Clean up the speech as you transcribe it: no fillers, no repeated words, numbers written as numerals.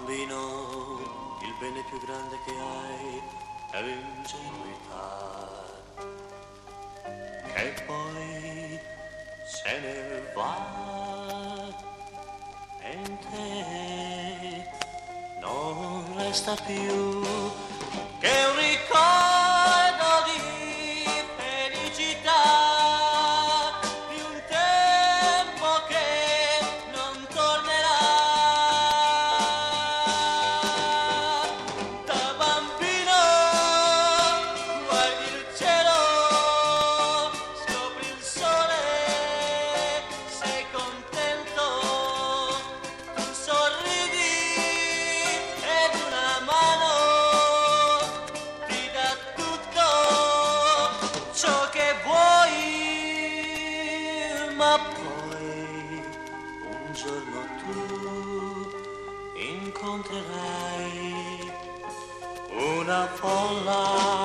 bambino, il bene più grande che hai è l'ingenuità, che poi se ne va e in te non resta più che un ricordo di felicità, di un tempo che non tornerà. Da bambino guardi il cielo, scopri il sole, sei contento, tu sorridi ed una mano ti dà tutto ciò che vuoi, ma poi un giorno tu incontrerai una folla